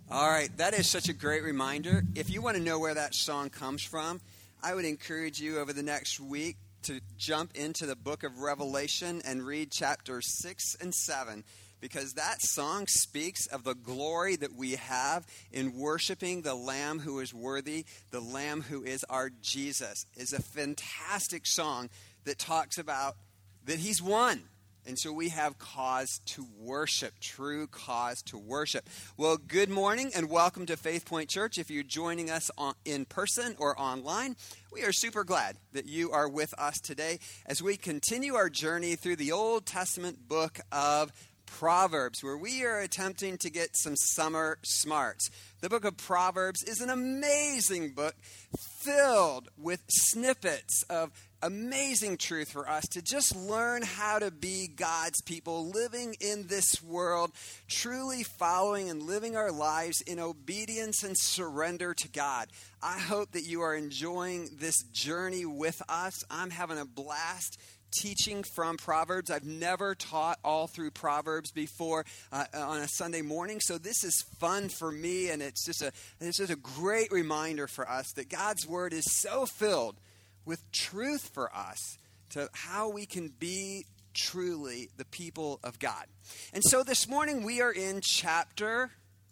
All right, that is such a great reminder. If you want to know where that song comes from, I would encourage you over the next week to jump into the book of Revelation and read chapters 6 and 7, because that song speaks of the glory that we have in worshiping the Lamb who is worthy, the Lamb who is our Jesus. It's a fantastic song that talks about that he's won. And so we have cause to worship, true cause to worship. Well, good morning and welcome to Faith Point Church. If you're joining us in person or online, we are super glad that you are with us today as we continue our journey through the Old Testament book of Proverbs, where we are attempting to get some summer smarts. The book of Proverbs is an amazing book filled with snippets of amazing truth for us to just learn how to be God's people, living in this world, truly following and living our lives in obedience and surrender to God. I hope that you are enjoying this journey with us. I'm having a blast teaching from Proverbs. I've never taught all through Proverbs before on a Sunday morning, so this is fun for me, and it's just a great reminder for us that God's Word is so filled with truth for us to how we can be truly the people of God. And so this morning we are in chapter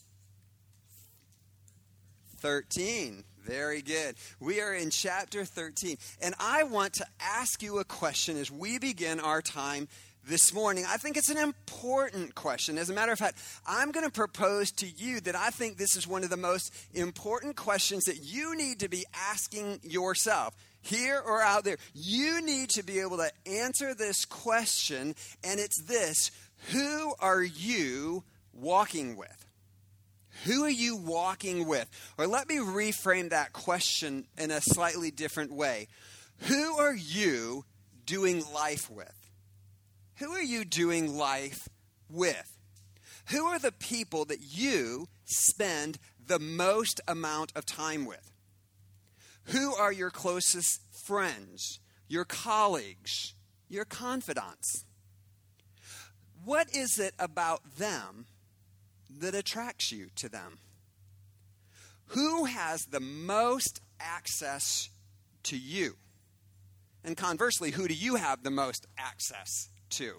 13. Very good. We are in chapter 13. And I want to ask you a question as we begin our time this morning. I think it's an important question. As a matter of fact, I'm going to propose to you that I think this is one of the most important questions that you need to be asking yourself. Here or out there, you need to be able to answer this question, and it's this: who are you walking with? Who are you walking with? Or let me reframe that question in a slightly different way. Who are you doing life with? Who are you doing life with? Who are the people that you spend the most amount of time with? Who are your closest friends, your colleagues, your confidants? What is it about them that attracts you to them? Who has the most access to you? And conversely, who do you have the most access to?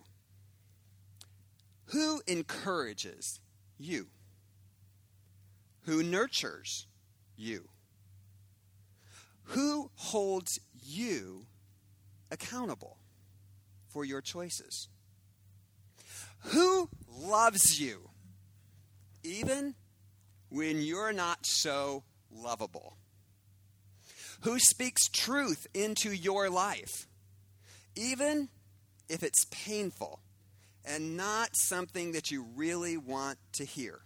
Who encourages you? Who nurtures you? Who holds you accountable for your choices? Who loves you even when you're not so lovable? Who speaks truth into your life even if it's painful and not something that you really want to hear?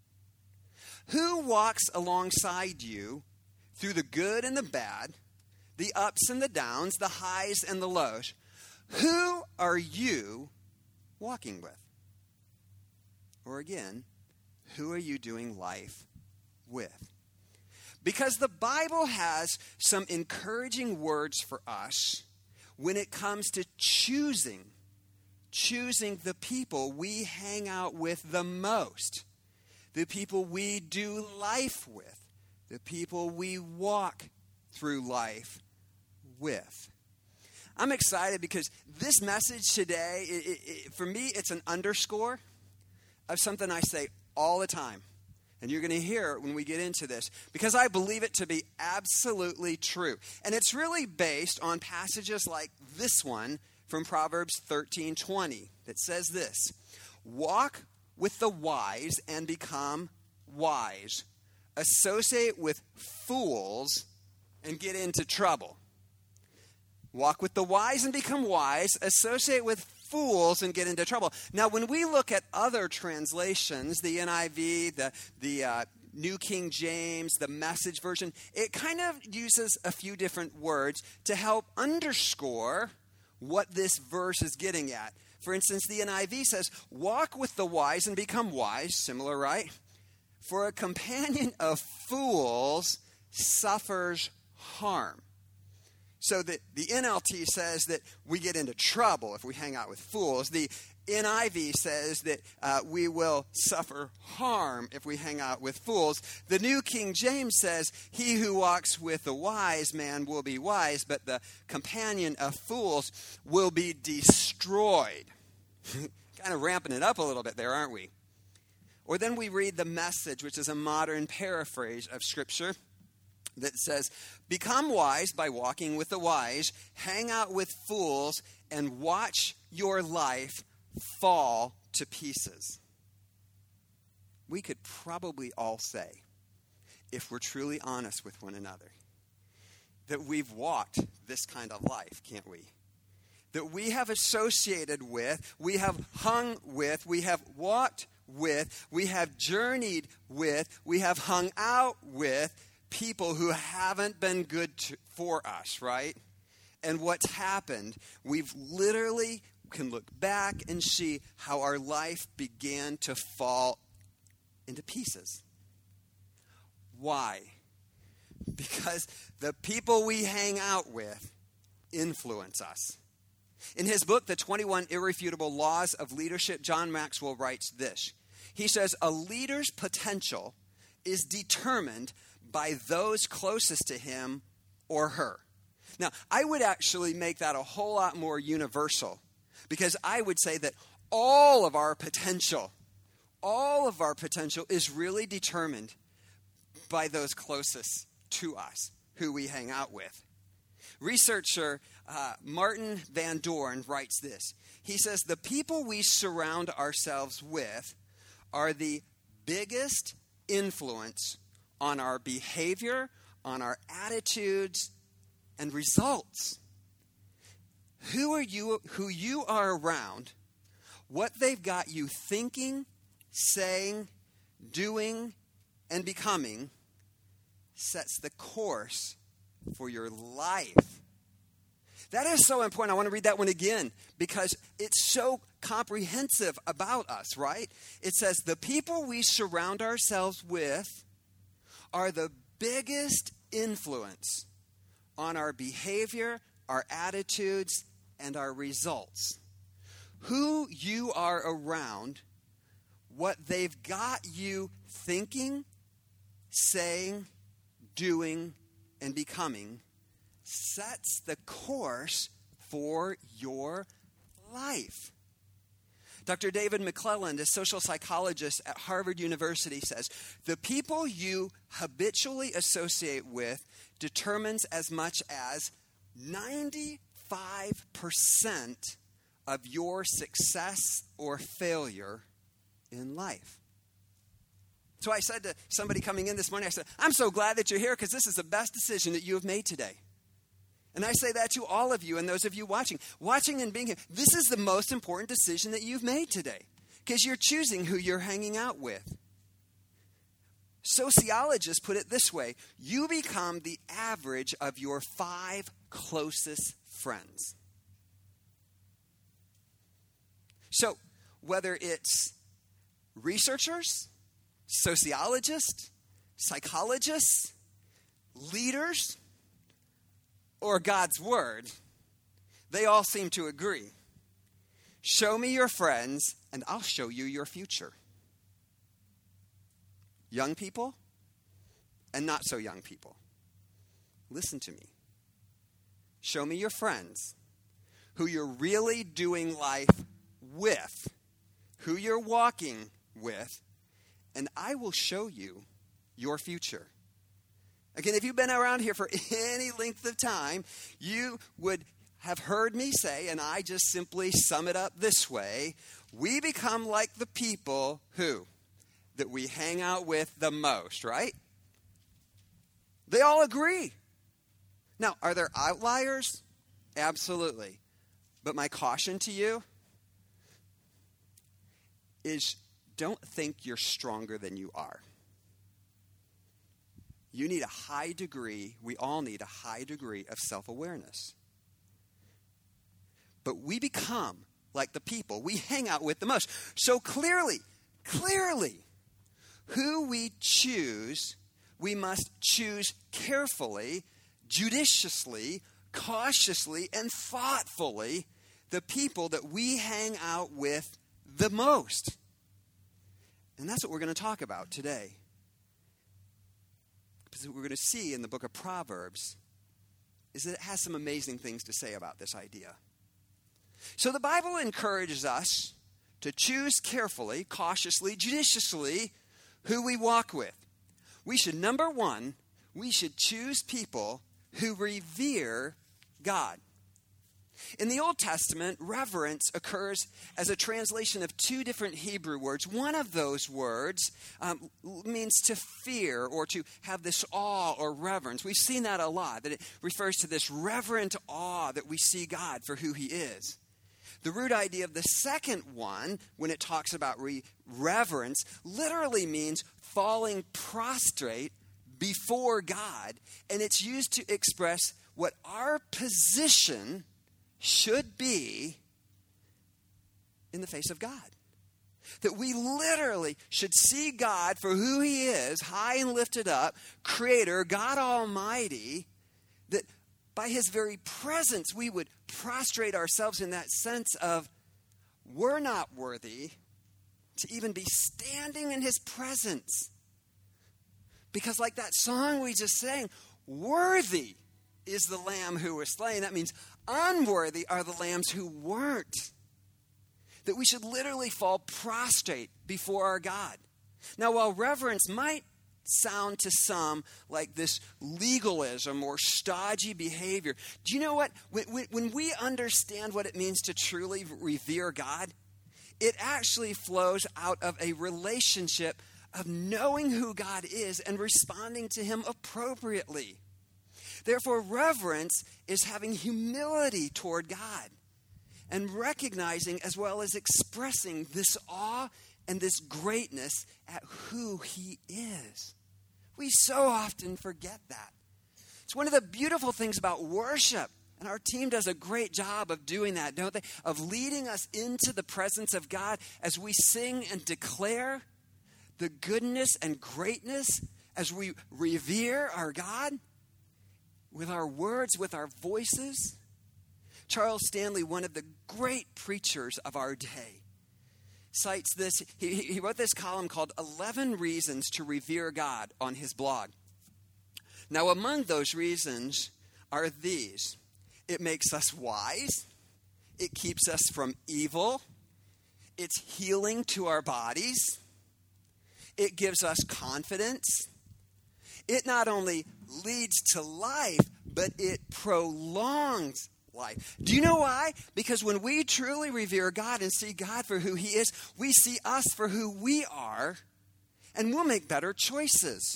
Who walks alongside you through the good and the bad, the ups and the downs, the highs and the lows? Who are you walking with? Or again, who are you doing life with? Because the Bible has some encouraging words for us when it comes to choosing the people we hang out with the most, the people we do life with, the people we walk through life with. I'm excited because this message today, for me, it's an underscore of something I say all the time. And you're going to hear it when we get into this, because I believe it to be absolutely true. And it's really based on passages like this one from Proverbs 13:20 that says this: walk with the wise and become wise. Associate with fools and get into trouble. Walk with the wise and become wise. Associate with fools and get into trouble. Now, when we look at other translations, the NIV, the New King James, the Message version, it kind of uses a few different words to help underscore what this verse is getting at. For instance, the NIV says, walk with the wise and become wise. Similar, right? For a companion of fools suffers harm. So the NLT says that we get into trouble if we hang out with fools. The NIV says that we will suffer harm if we hang out with fools. The New King James says, he who walks with a wise man will be wise, but the companion of fools will be destroyed. Kind of ramping it up a little bit there, aren't we? Or then we read the Message, which is a modern paraphrase of Scripture, that says, become wise by walking with the wise, hang out with fools, and watch your life fall to pieces. We could probably all say, if we're truly honest with one another, that we've walked this kind of life, can't we? That we have associated with, we have hung with, we have walked with, we have journeyed with, we have hung out with people who haven't been good for us, right? And what's happened, we've literally can look back and see how our life began to fall into pieces. Why? Because the people we hang out with influence us. In his book, The 21 Irrefutable Laws of Leadership, John Maxwell writes this. He says, a leader's potential is determined by those closest to him or her. Now, I would actually make that a whole lot more universal, because I would say that all of our potential is really determined by those closest to us, who we hang out with. Researcher Martin Van Doorn writes this. He says, the people we surround ourselves with are the biggest influence on our behavior, on our attitudes, and results. Who you are around, what they've got you thinking, saying, doing, and becoming sets the course for your life. That is so important. I want to read that one again because it's so comprehensive about us, right? It says, the people we surround ourselves with are the biggest influence on our behavior, our attitudes, and our results. Who you are around, what they've got you thinking, saying, doing, and becoming sets the course for your life. Dr. David McClelland, a social psychologist at Harvard University, says, the people you habitually associate with determines as much as 95% of your success or failure in life. So I said to somebody coming in this morning, I said, I'm so glad that you're here because this is the best decision that you have made today. And I say that to all of you and those of you watching and being here. This is the most important decision that you've made today because you're choosing who you're hanging out with. Sociologists put it this way: you become the average of your 5 closest friends. So whether it's researchers, sociologists, psychologists, leaders, or God's word, they all seem to agree. Show me your friends, and I'll show you your future. Young people and not so young people, listen to me. Show me your friends, who you're really doing life with, who you're walking with, and I will show you your future. Again, if you've been around here for any length of time, you would have heard me say, and I just simply sum it up this way: we become like the people who? That we hang out with the most, right? They all agree. Now, are there outliers? Absolutely. But my caution to you is don't think you're stronger than you are. You need a high degree, we all need a high degree of self-awareness. But we become like the people we hang out with the most. So clearly, who we choose, we must choose carefully, judiciously, cautiously, and thoughtfully, the people that we hang out with the most. And that's what we're going to talk about today. Because what we're going to see in the book of Proverbs is that it has some amazing things to say about this idea. So the Bible encourages us to choose carefully, cautiously, judiciously who we walk with. We should, number one, we should choose people who revere God. In the Old Testament, reverence occurs as a translation of two different Hebrew words. One of those words means to fear or to have this awe or reverence. We've seen that a lot, that it refers to this reverent awe that we see God for who he is. The root idea of the second one, when it talks about reverence, literally means falling prostrate before God, and it's used to express what our position should be in the face of God. That we literally should see God for who he is, high and lifted up, creator, God Almighty, that by his very presence we would prostrate ourselves in that sense of we're not worthy to even be standing in his presence. Because like that song we just sang, worthy is the lamb who was slain. That means unworthy are the lambs who weren't. That we should literally fall prostrate before our God. Now, while reverence might sound to some like this legalism or stodgy behavior, do you know what? When we understand what it means to truly revere God, it actually flows out of a relationship of knowing who God is and responding to him appropriately. Therefore, reverence is having humility toward God and recognizing as well as expressing this awe and this greatness at who he is. We so often forget that. It's one of the beautiful things about worship, and our team does a great job of doing that, don't they? Of leading us into the presence of God as we sing and declare the goodness and greatness, as we revere our God with our words, with our voices. Charles Stanley, one of the great preachers of our day, cites this. He wrote this column called 11 Reasons to Revere God on his blog. Now, among those reasons are these. It makes us wise. It keeps us from evil. It's healing to our bodies. It gives us confidence. It not only leads to life, but it prolongs life. Do you know why? Because when we truly revere God and see God for who he is, we see us for who we are, and we'll make better choices.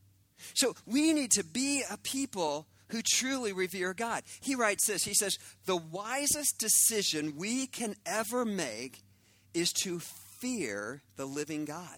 So we need to be a people who truly revere God. He writes this, he says, the wisest decision we can ever make is to fear the living God.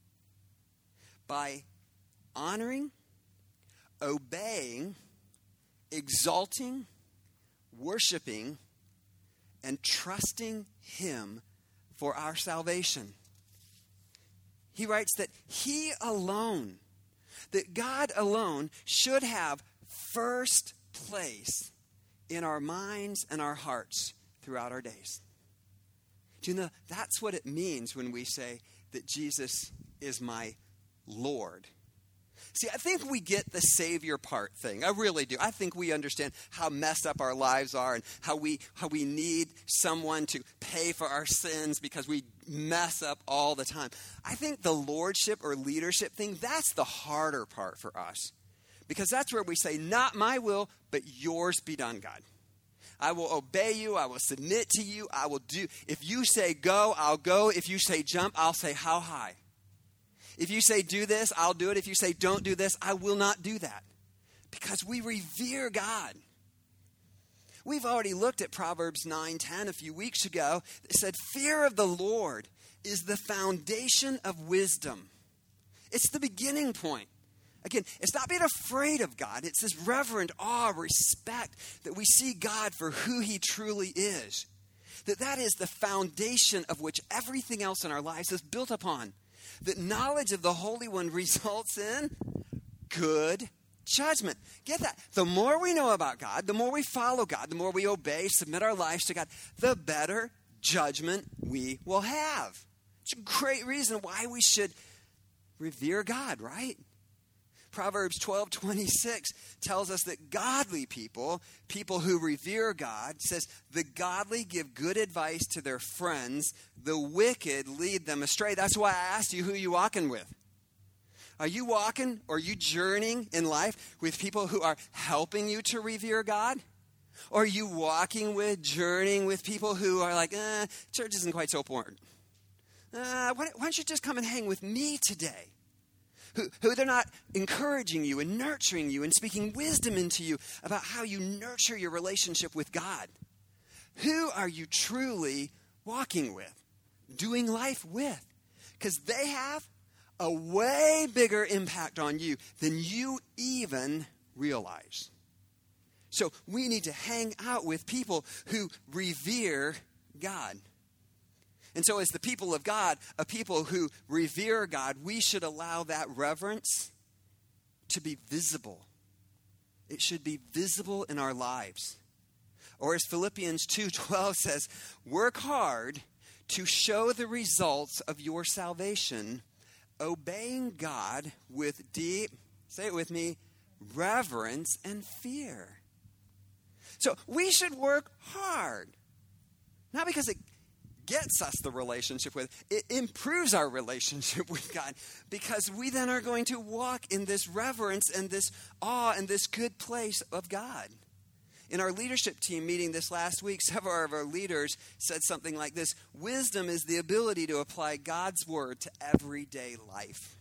By honoring, obeying, exalting, worshiping, and trusting him for our salvation. He writes that he alone, that God alone should have first place in our minds and our hearts throughout our days. Do you know, that's what it means when we say that Jesus is my Lord. See, I think we get the Savior part thing. I really do. I think we understand how messed up our lives are and how we need someone to pay for our sins because we mess up all the time. I think the lordship or leadership thing, that's the harder part for us. Because that's where we say, not my will, but yours be done, God. I will obey you. I will submit to you. I will do. If you say go, I'll go. If you say jump, I'll say how high. If you say do this, I'll do it. If you say don't do this, I will not do that. Because we revere God. We've already looked at Proverbs 9:10 a few weeks ago. It said, fear of the Lord is the foundation of wisdom. It's the beginning point. Again, it's not being afraid of God. It's this reverent awe, respect that we see God for who he truly is. That is the foundation of which everything else in our lives is built upon. That knowledge of the Holy One results in good judgment. Get that? The more we know about God, the more we follow God, the more we obey, submit our lives to God, the better judgment we will have. It's a great reason why we should revere God, right? Proverbs 12:26 tells us that godly people who revere God, says, the godly give good advice to their friends, the wicked lead them astray. That's why I asked you who you walking with. Are you walking or are you journeying in life with people who are helping you to revere God? Or are you journeying with people who are like, church isn't quite so important. Why don't you just come and hang with me today? Who they're not encouraging you and nurturing you and speaking wisdom into you about how you nurture your relationship with God. Who are you truly walking with, doing life with? Because they have a way bigger impact on you than you even realize. So we need to hang out with people who revere God. And so as the people of God, a people who revere God, we should allow that reverence to be visible. It should be visible in our lives. Or as Philippians 2:12 says, work hard to show the results of your salvation, obeying God with deep, say it with me, reverence and fear. So we should work hard. Not because it gets us the relationship with, it improves our relationship with God, because we then are going to walk in this reverence and this awe and this good place of God. In our leadership team meeting this last week, several of our leaders said something like this: wisdom is the ability to apply God's word to everyday life.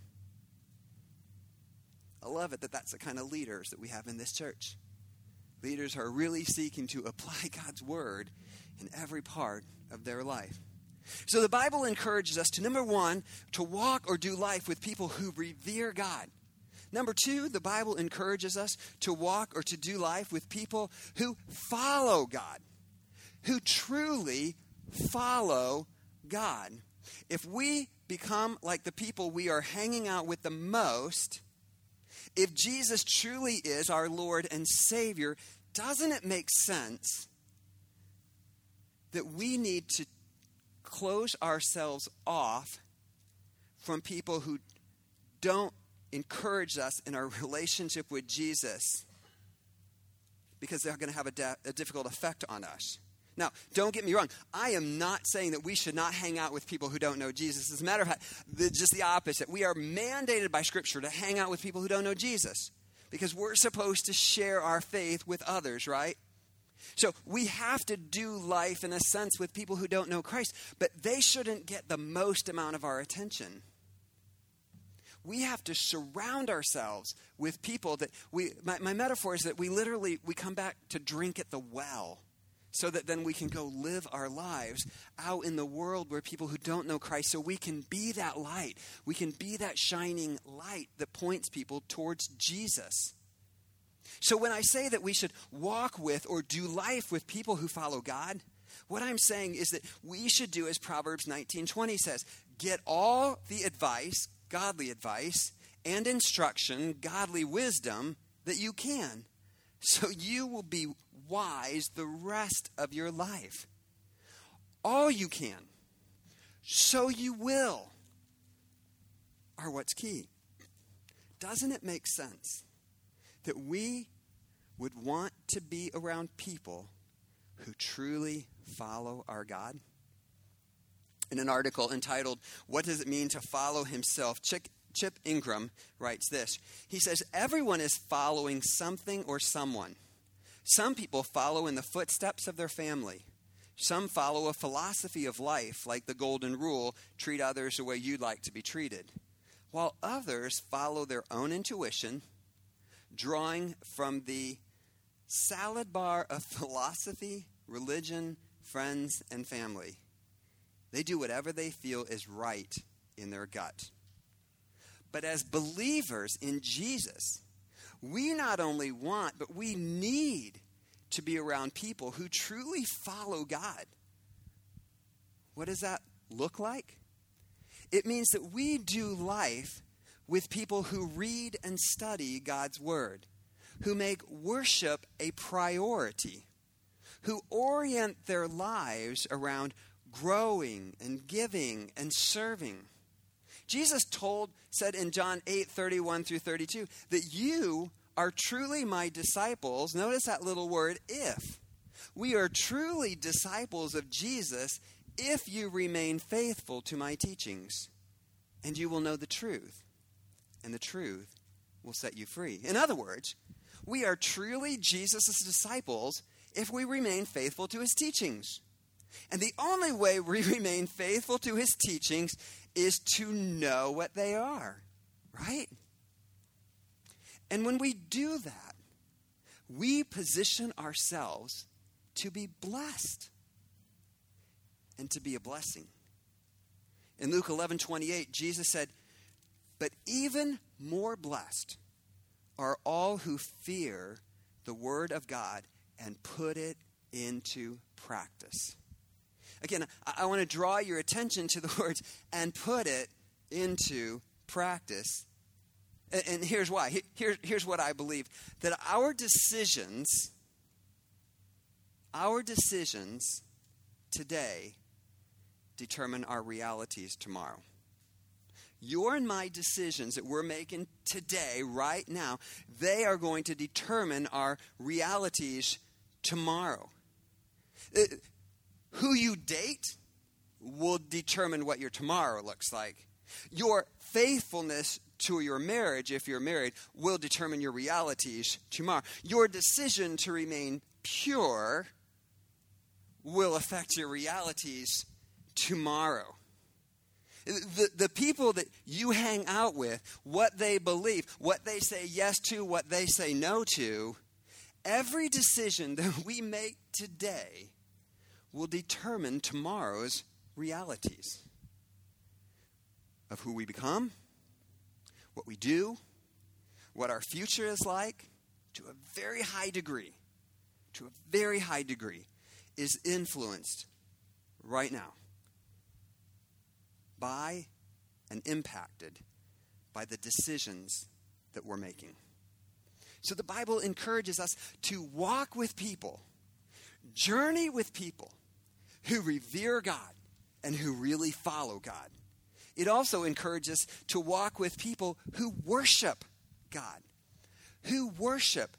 I love it that that's the kind of leaders that we have in this church. Leaders are really seeking to apply God's word in every part of their life. So the Bible encourages us to, number one, to walk or do life with people who revere God. Number two, the Bible encourages us to walk or to do life with people who follow God, who truly follow God. If we become like the people we are hanging out with the most, if Jesus truly is our Lord and Savior, doesn't it make sense that we need to close ourselves off from people who don't encourage us in our relationship with Jesus, because they're going to have a difficult effect on us? Now, don't get me wrong. I am not saying that we should not hang out with people who don't know Jesus. As a matter of fact, just the opposite. We are mandated by Scripture to hang out with people who don't know Jesus, because we're supposed to share our faith with others, right? So we have to do life in a sense with people who don't know Christ, but they shouldn't get the most amount of our attention. We have to surround ourselves with people that my metaphor is that we come back to drink at the well, so that then we can go live our lives out in the world where people who don't know Christ, so we can be that light. We can be that shining light that points people towards Jesus. So when I say that we should walk with or do life with people who follow God, what I'm saying is that we should do as Proverbs 19:20 says, get all the advice, godly advice, and instruction, godly wisdom that you can, so you will be wise the rest of your life. All you can, so you will, are what's key. Doesn't it make sense that we would want to be around people who truly follow our God? In an article entitled, "What Does It Mean to Follow Himself?" Chip Ingram writes this. He says, everyone is following something or someone. Some people follow in the footsteps of their family. Some follow a philosophy of life, like the golden rule, treat others the way you'd like to be treated. While others follow their own intuition, drawing from the salad bar of philosophy, religion, friends, and family. They do whatever they feel is right in their gut. But as believers in Jesus, we not only want, but we need to be around people who truly follow God. What does that look like? It means that we do life with people who read and study God's word. who make worship a priority, who orient their lives around growing and giving and serving. Jesus said in John 8:31 through 32, that you are truly my disciples. Notice that little word, if. We are truly disciples of Jesus if you remain faithful to my teachings, and you will know the truth, and the truth will set you free. In other words, we are truly Jesus' disciples if we remain faithful to his teachings. And the only way we remain faithful to his teachings is to know what they are, right? And when we do that, we position ourselves to be blessed and to be a blessing. In Luke 11:28, Jesus said, "But even more blessed are all who fear the word of God and put it into practice." Again, I want to draw your attention to the words, "and put it into practice." And here's why. Here's what I believe. That our decisions today determine our realities tomorrow. Your and my decisions that we're making today, right now, they are going to determine our realities tomorrow. Who you date will determine what your tomorrow looks like. Your faithfulness to your marriage, if you're married, will determine your realities tomorrow. Your decision to remain pure will affect your realities tomorrow. The people that you hang out with, what they believe, what they say yes to, what they say no to, every decision that we make today will determine tomorrow's realities of who we become, what we do, what our future is like, to a very high degree, is influenced right now by and impacted by the decisions that we're making. So the Bible encourages us to walk with people, journey with people who revere God and who really follow God. It also encourages us to walk with people who worship God, who worship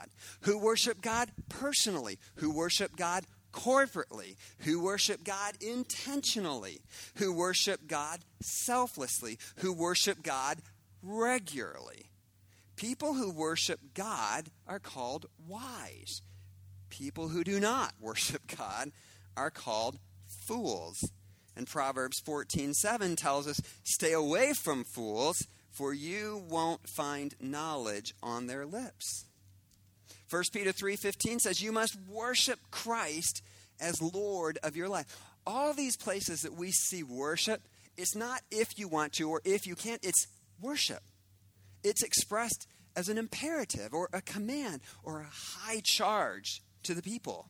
God personally, who worship God corporately, who worship God intentionally, who worship God selflessly, who worship God regularly. People who worship God are called wise. People who do not worship God are called fools. And Proverbs 14:7 tells us, "Stay away from fools, for you won't find knowledge on their lips." 1 Peter 3:15 says, "You must worship Christ as Lord of your life." All these places that we see worship, it's not if you want to or if you can't, it's worship. It's expressed as an imperative or a command or a high charge to the people.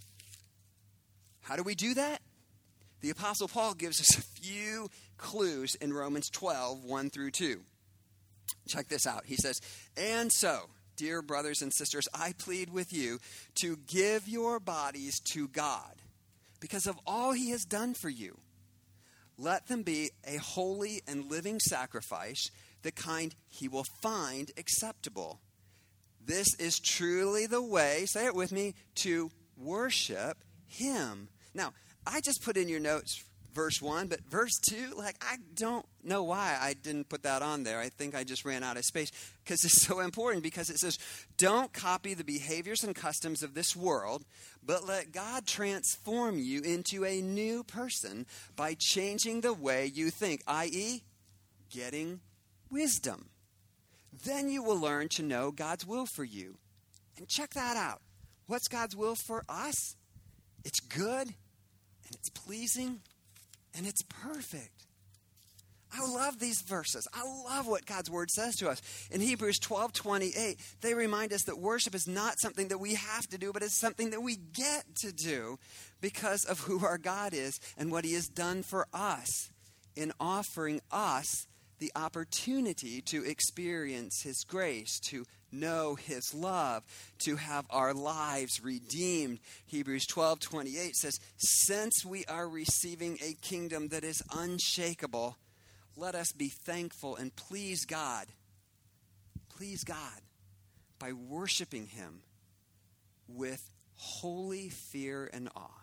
How do we do that? The Apostle Paul gives us a few clues in Romans 12:1-2. Check this out. He says, "And so, dear brothers and sisters, I plead with you to give your bodies to God because of all he has done for you. Let them be a holy and living sacrifice, the kind he will find acceptable. This is truly the way," say it with me, "to worship him." Now, I just put in your notes verse 1, but verse 2, I don't know why I didn't put that on there. I think I just ran out of space because it's so important, because it says, "Don't copy the behaviors and customs of this world, but let God transform you into a new person by changing the way you think," i.e., getting wisdom. "Then you will learn to know God's will for you." And check that out. What's God's will for us? It's good, and it's pleasing, and it's perfect. I love these verses. I love what God's word says to us. In Hebrews 12:28, they remind us that worship is not something that we have to do, but it's something that we get to do because of who our God is and what he has done for us in offering us the opportunity to experience his grace, to know his love, to have our lives redeemed. Hebrews 12:28 says, since we are receiving a kingdom that is unshakable, let us be thankful and please God by worshiping him with holy fear and awe.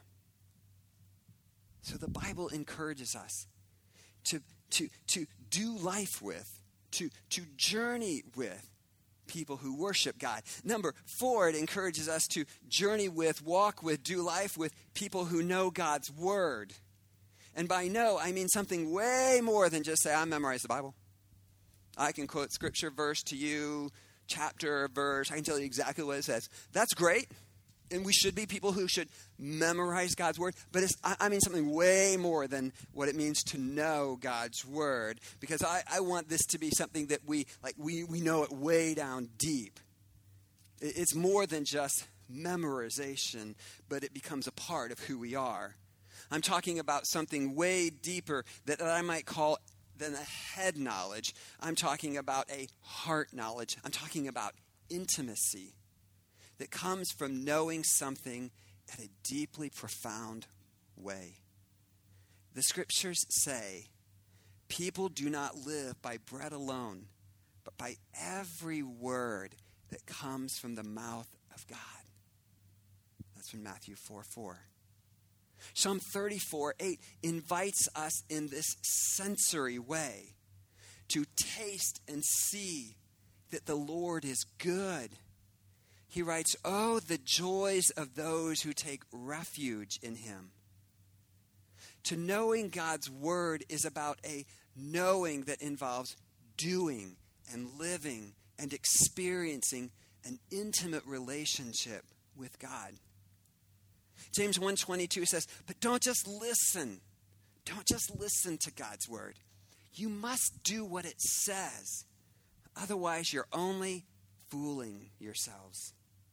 So the Bible encourages us to do life with, to journey with people who worship God. Number 4, it encourages us to journey with, walk with, do life with people who know God's word. And by know, I mean something way more than just say, I memorized the Bible. I can quote scripture verse to you, chapter, verse. I can tell you exactly what it says. That's great. And we should be people who should memorize God's word. But I mean something way more than what it means to know God's word. Because I want this to be something that we know it way down deep. It's more than just memorization, but it becomes a part of who we are. I'm talking about something way deeper that I might call than a head knowledge. I'm talking about a heart knowledge. I'm talking about intimacy that comes from knowing something at a deeply profound way. The scriptures say, people do not live by bread alone, but by every word that comes from the mouth of God. That's from Matthew 4:4. Psalm 34:8 invites us in this sensory way to taste and see that the Lord is good. He writes, oh, the joys of those who take refuge in him. To knowing God's word is about a knowing that involves doing and living and experiencing an intimate relationship with God. James 1:22 says, but don't just listen. Don't just listen to God's word. You must do what it says. Otherwise, you're only fooling yourselves.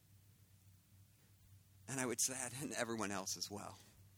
And I would say that, and everyone else as well.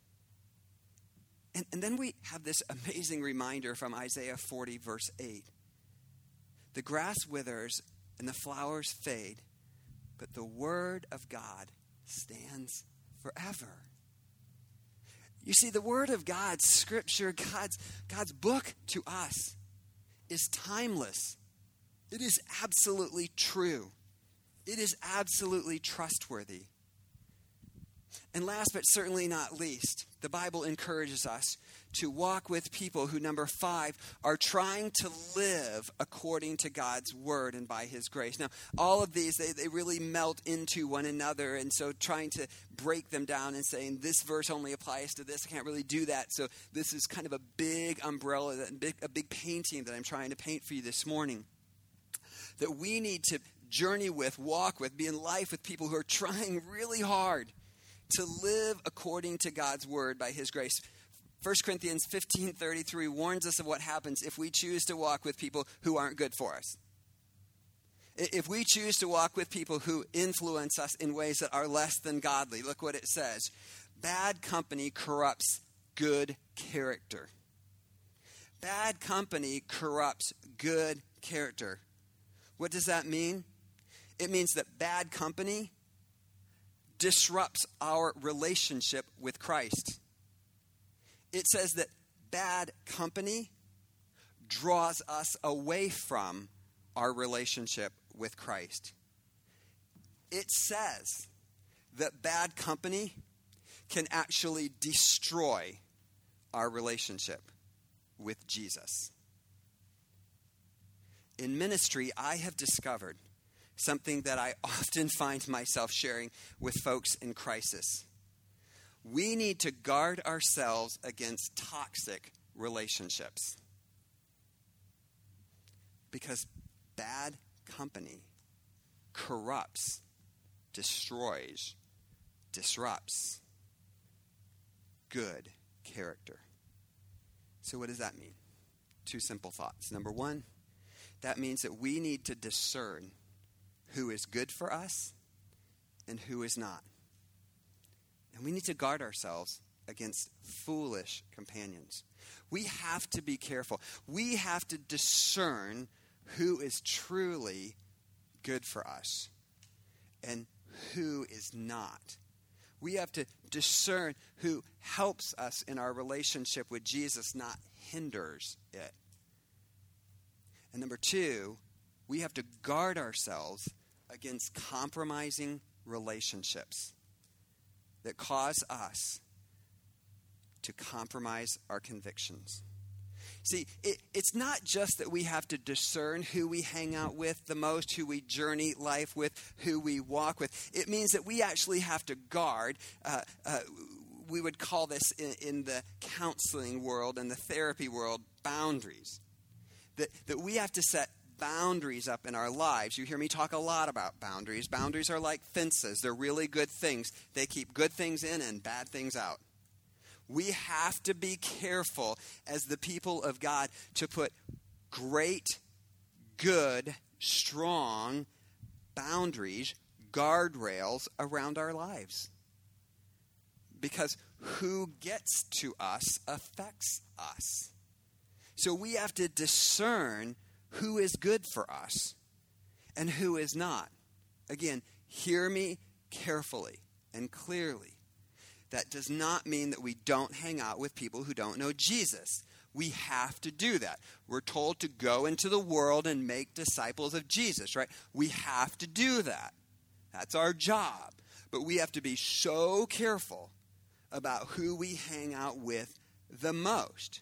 And then we have this amazing reminder from Isaiah 40, verse 8. The grass withers and the flowers fade, but the word of God stands forever. You see, the word of God, scripture, God's book to us is timeless. It is absolutely true. It is absolutely trustworthy. And last but certainly not least, the Bible encourages us to walk with people who, number 5, are trying to live according to God's word and by his grace. Now, all of these, they really melt into one another, and so trying to break them down and saying this verse only applies to this, I can't really do that. So this is kind of a big umbrella, a big painting that I'm trying to paint for you this morning. That we need to journey with, walk with, be in life with people who are trying really hard to live according to God's word by his grace. 1 Corinthians 15:33 warns us of what happens if we choose to walk with people who aren't good for us. If we choose to walk with people who influence us in ways that are less than godly, look what it says. Bad company corrupts good character. Bad company corrupts good character. What does that mean? It means that bad company disrupts our relationship with Christ. It says that bad company draws us away from our relationship with Christ. It says that bad company can actually destroy our relationship with Jesus. In ministry, I have discovered something that I often find myself sharing with folks in crisis. We need to guard ourselves against toxic relationships. Because bad company corrupts, destroys, disrupts good character. So what does that mean? 2 simple thoughts. Number 1, that means that we need to discern who is good for us and who is not. And we need to guard ourselves against foolish companions. We have to be careful. We have to discern who is truly good for us and who is not. We have to discern who helps us in our relationship with Jesus, not hinders it. And number two, we have to guard ourselves against compromising relationships that cause us to compromise our convictions. See, it's not just that we have to discern who we hang out with the most, who we journey life with, who we walk with. It means that we actually have to guard. We would call this in the counseling world and the therapy world boundaries. That we have to set boundaries up in our lives. You hear me talk a lot about boundaries. Boundaries are like fences. They're really good things. They keep good things in and bad things out. We have to be careful as the people of God to put great, good, strong boundaries, guardrails around our lives. Because who gets to us affects us. So we have to discern who is good for us and who is not. Again, hear me carefully and clearly. That does not mean that we don't hang out with people who don't know Jesus. We have to do that. We're told to go into the world and make disciples of Jesus, right? We have to do that. That's our job. But we have to be so careful about who we hang out with the most.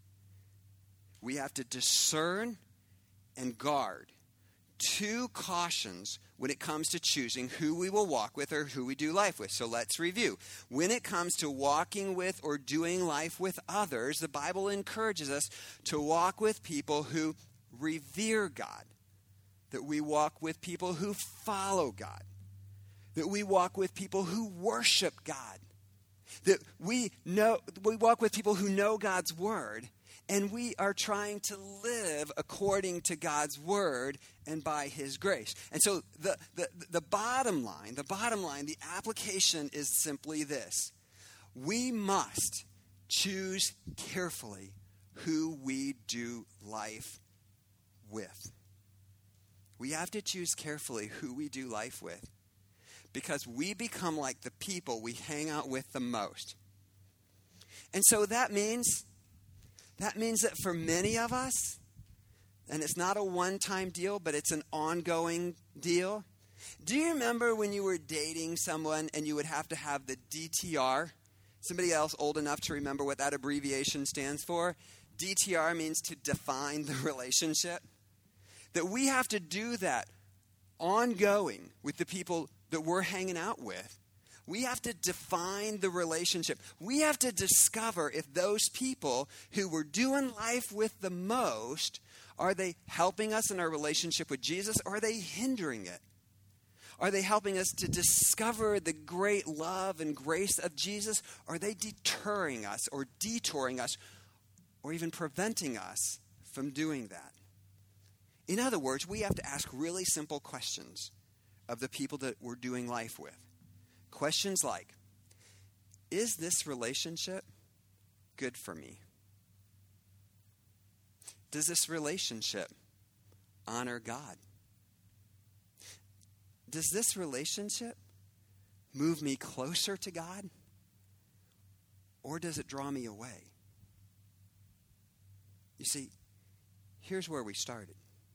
We have to discern and guard. Two cautions when it comes to choosing who we will walk with or who we do life with. So let's review. When it comes to walking with or doing life with others, the Bible encourages us to walk with people who revere God, that we walk with people who follow God, that we walk with people who worship God, that we walk with people who know God's word, and we are trying to live according to God's word and by his grace. And so the bottom line, the application is simply this. We must choose carefully who we do life with. We have to choose carefully who we do life with because we become like the people we hang out with the most. And so that means that for many of us, and it's not a one-time deal, but it's an ongoing deal. Do you remember when you were dating someone and you would have to have the DTR? Somebody else old enough to remember what that abbreviation stands for? DTR means to define the relationship. That we have to do that ongoing with the people that we're hanging out with. We have to define the relationship. We have to discover if those people who we're doing life with the most, are they helping us in our relationship with Jesus, or are they hindering it? Are they helping us to discover the great love and grace of Jesus? Or are they deterring us or detouring us or even preventing us from doing that? In other words, we have to ask really simple questions of the people that we're doing life with. Questions like, is this relationship good for me? Does this relationship honor God? Does this relationship move me closer to God? Or does it draw me away? You see, here's where we started.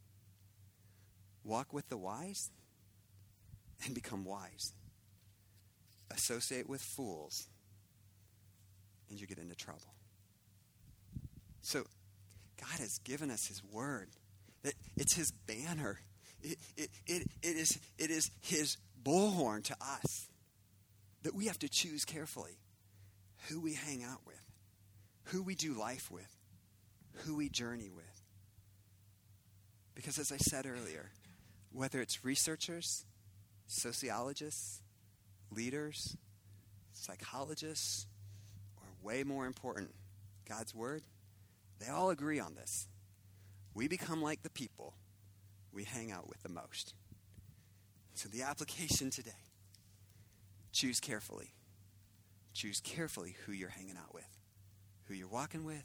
Walk with the wise and become wise. Associate with fools and you get into trouble. So God has given us his word. That it's his banner. It is his bullhorn to us. That we have to choose carefully who we hang out with, who we do life with, who we journey with. Because as I said earlier, whether it's researchers, sociologists, leaders, psychologists, or way more important, God's word, they all agree on this. We become like the people we hang out with the most. So the application today, choose carefully. Choose carefully who you're hanging out with, who you're walking with,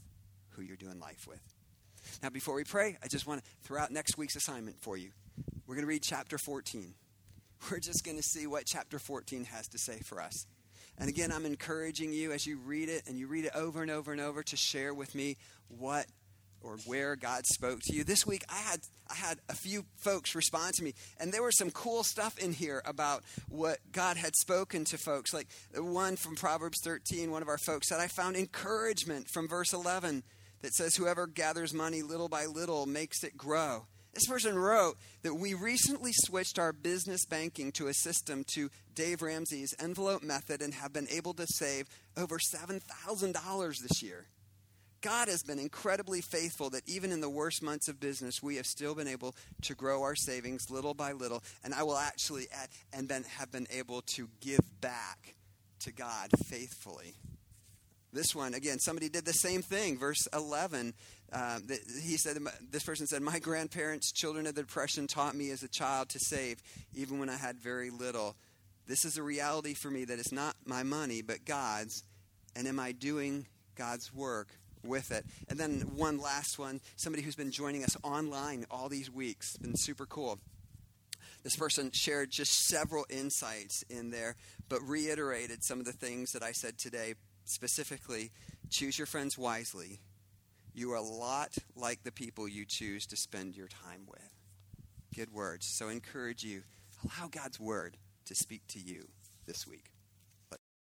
who you're doing life with. Now, before we pray, I just want to throw out next week's assignment for you. We're going to read chapter 14. We're just going to see what chapter 14 has to say for us. And again, I'm encouraging you as you read it, and you read it over and over and over, to share with me what or where God spoke to you. This week, I had a few folks respond to me, and there was some cool stuff in here about what God had spoken to folks. Like one from Proverbs 13, one of our folks said, I found encouragement from verse 11 that says, whoever gathers money little by little makes it grow. This person wrote that we recently switched our business banking to a system to Dave Ramsey's envelope method and have been able to save over $7,000 this year. God has been incredibly faithful that even in the worst months of business, we have still been able to grow our savings little by little. And I will actually add, have been able to give back to God faithfully. This one, again, somebody did the same thing. Verse 11, this person said, my grandparents, children of the Depression, taught me as a child to save, even when I had very little. This is a reality for me that it's not my money, but God's. And am I doing God's work with it? And then one last one, somebody who's been joining us online all these weeks. It's been super cool. This person shared just several insights in there, but reiterated some of the things that I said today. Specifically, choose your friends wisely. You are a lot like the people you choose to spend your time with. Good words. So I encourage you, allow God's word to speak to you this week.